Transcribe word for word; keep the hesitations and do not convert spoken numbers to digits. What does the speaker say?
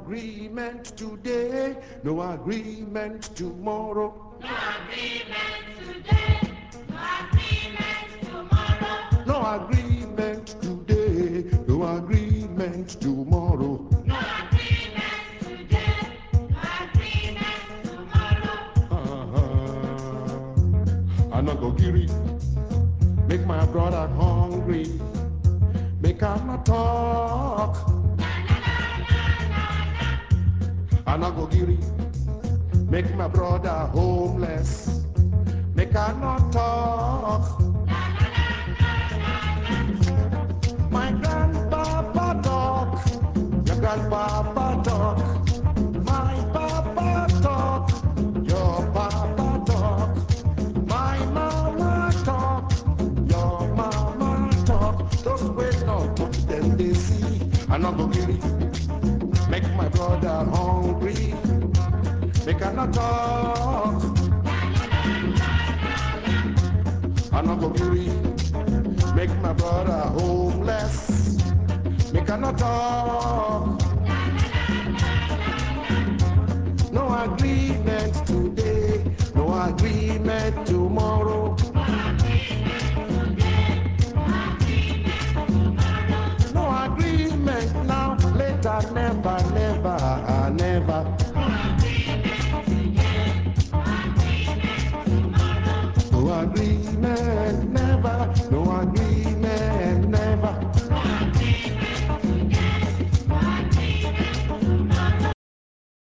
agreement today, no agreement tomorrow. No agreement today, no agreement tomorrow. No agreement today, no agreement tomorrow. No agreement today, no agreement tomorrow. Uh-huh. I not go giri, make my brother hungry, make him not talk. I not go giri, make my brother homeless, make him not talk. My grandpapa talk, your grandpapa talk, my papa talk, your papa talk, my mama talk, your mama talk. Those ways not talk them they see. I not go give it, make my brother hungry, make I not talk. I not go give it, make my brother homeless, make I not talk. No agreement today, no agreement tomorrow.